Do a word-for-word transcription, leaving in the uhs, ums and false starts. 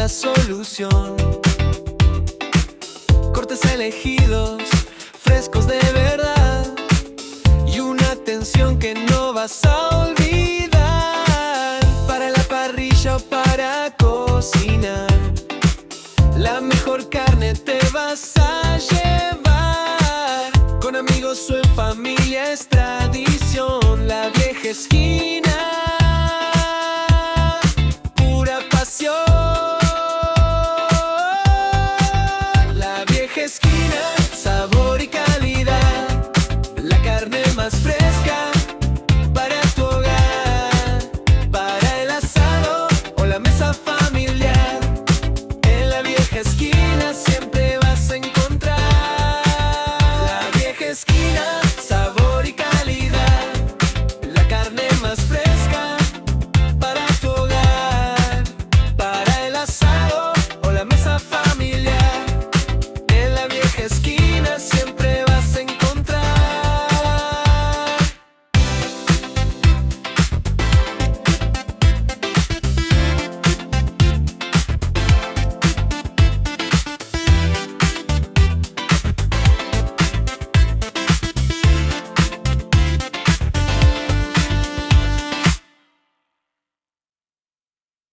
la solución. Cortes elegidos, frescos de verdad, y una atención que no vas a olvidar. Para la parrilla o para cocinar, la mejor carne te vas a llevar. Con amigos o en familia,